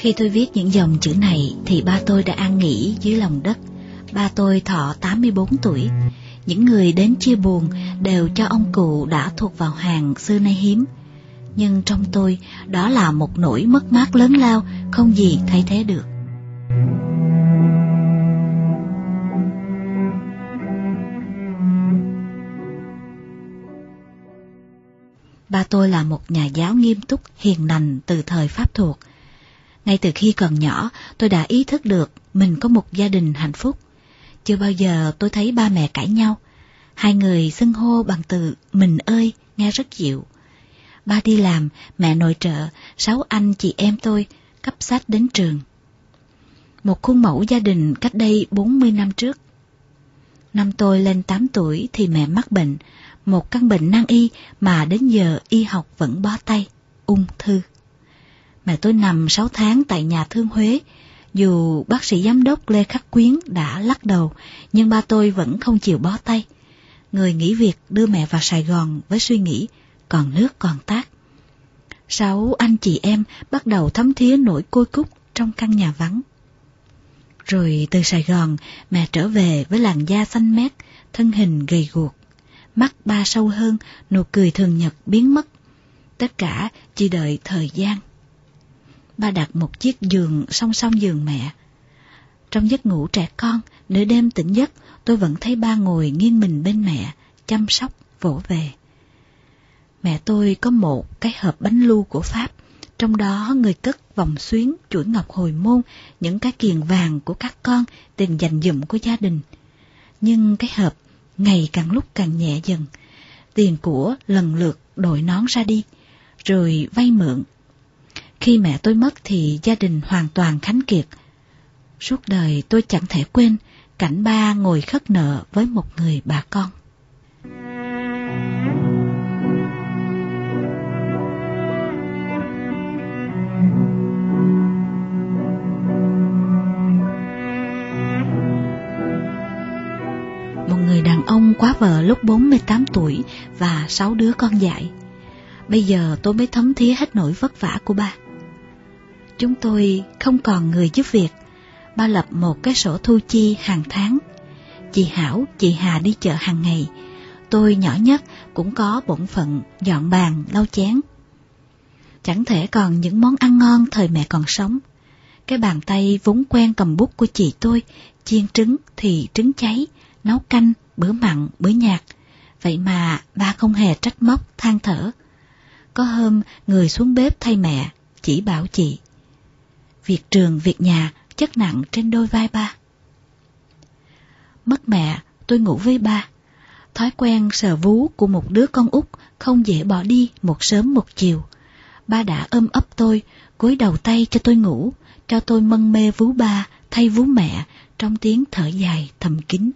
Khi tôi viết những dòng chữ này thì ba tôi đã an nghỉ dưới lòng đất. Ba tôi thọ 84 tuổi. Những người đến chia buồn đều cho ông cụ đã thuộc vào hàng xưa nay hiếm. Nhưng trong tôi, đó là một nỗi mất mát lớn lao, không gì thay thế được. Ba tôi là một nhà giáo nghiêm túc, hiền lành từ thời Pháp thuộc. Ngay từ khi còn nhỏ, tôi đã ý thức được mình có một gia đình hạnh phúc. Chưa bao giờ tôi thấy ba mẹ cãi nhau. Hai người xưng hô bằng từ mình ơi, nghe rất dịu. Ba đi làm, mẹ nội trợ, 6 anh chị em tôi cấp sách đến trường. Một khuôn mẫu gia đình cách đây 40 năm trước. Năm tôi lên 8 tuổi thì mẹ mắc bệnh, một căn bệnh nan y mà đến giờ y học vẫn bó tay, ung thư. Mẹ tôi nằm 6 tháng tại nhà thương Huế. Dù bác sĩ giám đốc Lê Khắc Quyến đã lắc đầu, nhưng ba tôi vẫn không chịu bó tay. Người nghỉ việc đưa mẹ vào Sài Gòn với suy nghĩ còn nước còn tát. 6 anh chị em bắt đầu thấm thía nỗi côi cút trong căn nhà vắng. Rồi từ Sài Gòn, mẹ trở về với làn da xanh mét, thân hình gầy guộc. Mắt ba sâu hơn, nụ cười thường nhật biến mất. Tất cả chỉ đợi thời gian. Ba đặt một chiếc giường song song giường mẹ. Trong giấc ngủ trẻ con, nửa đêm tỉnh giấc, tôi vẫn thấy ba ngồi nghiêng mình bên mẹ, chăm sóc, vỗ về. Mẹ tôi có một cái hộp bánh lu của Pháp, trong đó người cất vòng xuyến, chuỗi ngọc hồi môn, những cái kiềng vàng của các con, tiền dành dụm của gia đình. Nhưng cái hộp ngày càng lúc càng nhẹ dần, tiền của lần lượt đội nón ra đi, rồi vay mượn. Khi mẹ tôi mất thì gia đình hoàn toàn khánh kiệt. Suốt đời tôi chẳng thể quên cảnh ba ngồi khất nợ với một người bà con. Một người đàn ông quá vợ lúc 48 tuổi và 6 đứa con dại. Bây giờ tôi mới thấm thía hết nỗi vất vả của ba. Chúng tôi không còn người giúp việc. Ba lập một cái sổ thu chi hàng tháng. Chị Hảo, chị Hà đi chợ hàng ngày. Tôi nhỏ nhất cũng có bổn phận dọn bàn, lau chén. Chẳng thể còn những món ăn ngon thời mẹ còn sống. Cái bàn tay vốn quen cầm bút của chị tôi, chiên trứng thì trứng cháy, nấu canh, bữa mặn, bữa nhạt. Vậy mà ba không hề trách móc, than thở. Có hôm người xuống bếp thay mẹ, chỉ bảo chị. Việc trường, việc nhà chất nặng trên đôi vai ba. Mất mẹ, tôi ngủ với ba. Thói quen sờ vú của một đứa con út không dễ bỏ đi một sớm một chiều. Ba đã ôm ấp tôi, gối đầu tay cho tôi ngủ, cho tôi mân mê vú ba thay vú mẹ trong tiếng thở dài thầm kín.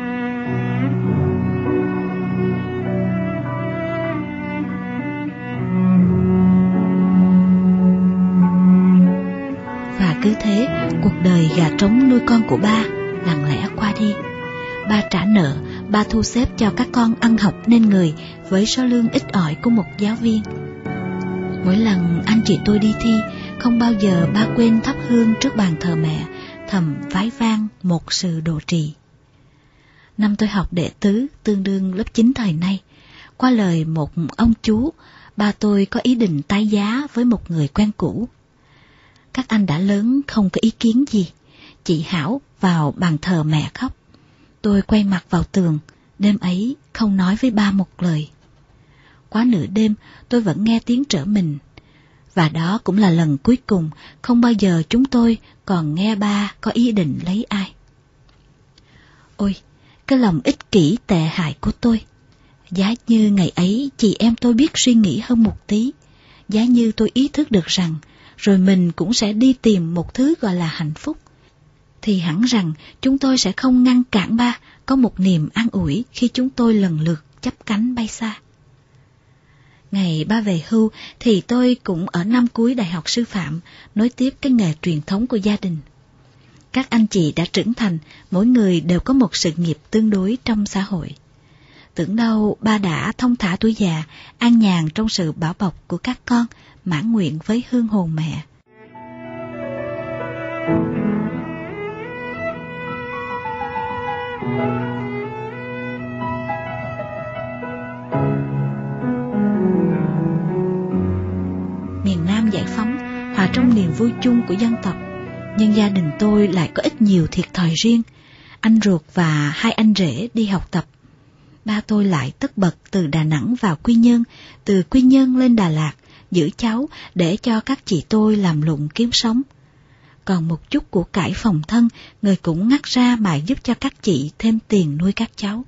Và cứ thế, cuộc đời gà trống nuôi con của ba lặng lẽ qua đi. Ba trả nợ, ba thu xếp cho các con ăn học nên người với số lương ít ỏi của một giáo viên. Mỗi lần anh chị tôi đi thi, không bao giờ ba quên thắp hương trước bàn thờ mẹ, thầm vái vang một sự độ trì. Năm tôi học đệ tứ, tương đương lớp 9 thời nay, qua lời một ông chú, ba tôi có ý định tái giá với một người quen cũ. Các anh đã lớn không có ý kiến gì. Chị Hảo vào bàn thờ mẹ khóc. Tôi quay mặt vào tường, đêm ấy không nói với ba một lời. Quá nửa đêm tôi vẫn nghe tiếng trở mình. Và đó cũng là lần cuối cùng, không bao giờ chúng tôi còn nghe ba có ý định lấy ai. Ôi, cái lòng ích kỷ tệ hại của tôi. Giá như ngày ấy chị em tôi biết suy nghĩ hơn một tí. Giá như tôi ý thức được rằng rồi mình cũng sẽ đi tìm một thứ gọi là hạnh phúc, thì hẳn rằng chúng tôi sẽ không ngăn cản ba có một niềm an ủi khi chúng tôi lần lượt chắp cánh bay xa. Ngày ba về hưu thì tôi cũng ở năm cuối đại học sư phạm, nối tiếp cái nghề truyền thống của gia đình. Các anh chị đã trưởng thành, mỗi người đều có một sự nghiệp tương đối trong xã hội. Tưởng đâu ba đã thong thả tuổi già, an nhàn trong sự bảo bọc của các con, mãn nguyện với hương hồn mẹ. trong niềm vui chung của dân tộc. Nhưng gia đình tôi lại có ít nhiều thiệt thòi riêng. Anh ruột và hai anh rể đi học tập. Ba tôi lại tất bật từ Đà Nẵng vào Quy Nhơn, từ Quy Nhơn lên Đà Lạt, giữ cháu để cho các chị tôi làm lụng kiếm sống. Còn một chút của cải phòng thân, người cũng ngắt ra mà giúp cho các chị thêm tiền nuôi các cháu.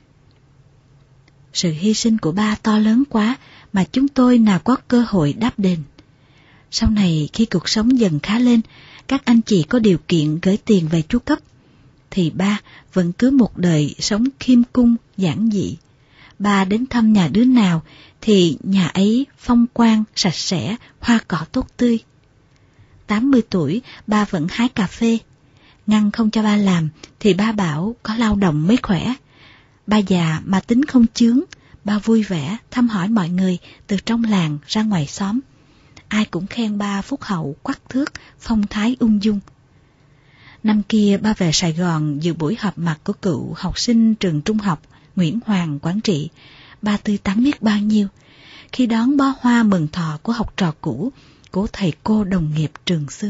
Sự hy sinh của ba to lớn quá mà chúng tôi nào có cơ hội đáp đền. Sau này khi cuộc sống dần khá lên, các anh chị có điều kiện gửi tiền về chu cấp, thì ba vẫn cứ một đời sống khiêm cung giản dị. Ba đến thăm nhà đứa nào thì nhà ấy phong quang, sạch sẽ, hoa cỏ tốt tươi. 80 tuổi ba vẫn hái cà phê. Ngăn không cho ba làm thì ba bảo có lao động mới khỏe. Ba già mà tính không chướng, ba vui vẻ thăm hỏi mọi người từ trong làng ra ngoài xóm. Ai cũng khen ba phúc hậu, quắc thước, phong thái ung dung. Năm kia ba về Sài Gòn dự buổi họp mặt của cựu học sinh trường trung học Nguyễn Hoàng, Quảng Trị. Ba tươi tắn biết bao nhiêu khi đón bó hoa mừng thọ của học trò cũ, của thầy cô đồng nghiệp trường xưa.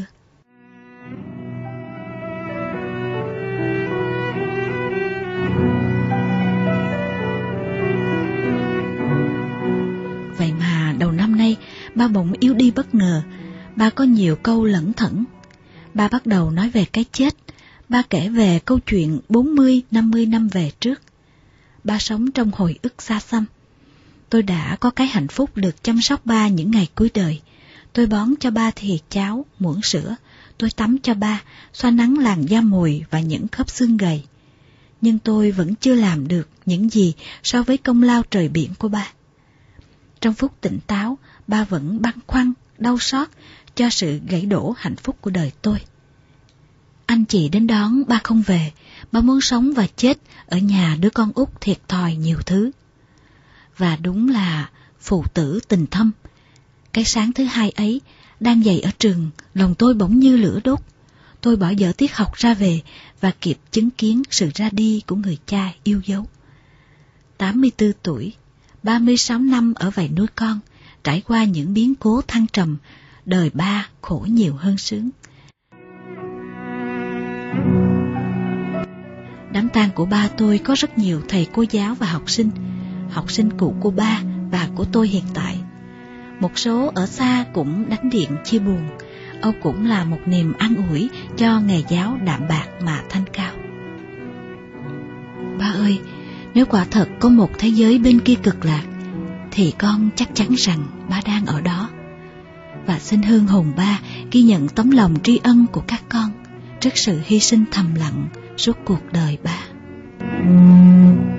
Vậy mà đầu năm nay ba bỗng yếu đi bất ngờ. Ba có nhiều câu lẩn thẩn. Ba bắt đầu nói về cái chết. Ba kể về câu chuyện 40-50 năm về trước. Ba sống trong hồi ức xa xăm. Tôi đã có cái hạnh phúc được chăm sóc ba những ngày cuối đời. Tôi bón cho ba thìa cháo, muỗng sữa. Tôi tắm cho ba, xoa nắng làn da mồi và những khớp xương gầy. Nhưng tôi vẫn chưa làm được những gì so với công lao trời biển của ba. Trong phút tỉnh táo, ba vẫn băn khoăn, đau xót cho sự gãy đổ hạnh phúc của đời tôi. Anh chị đến đón ba không về, ba muốn sống và chết ở nhà đứa con út thiệt thòi nhiều thứ. Và đúng là phụ tử tình thâm. Cái sáng thứ hai ấy, đang dạy ở trường, lòng tôi bỗng như lửa đốt. Tôi bỏ dở tiết học ra về và kịp chứng kiến sự ra đi của người cha yêu dấu. 84 tuổi, 36 năm ở vậy nuôi con, trải qua những biến cố thăng trầm, đời ba khổ nhiều hơn sướng. Đám tang của ba tôi có rất nhiều thầy cô giáo và học sinh cũ của ba và của tôi hiện tại. Một số ở xa cũng đánh điện chia buồn. Âu cũng là một niềm an ủi cho nghề giáo đạm bạc mà thanh cao. Ba ơi, nếu quả thật có một thế giới bên kia cực lạc, thì con chắc chắn rằng ba đang ở đó. Và xin hương hồn ba ghi nhận tấm lòng tri ân của các con trước sự hy sinh thầm lặng suốt cuộc đời ba.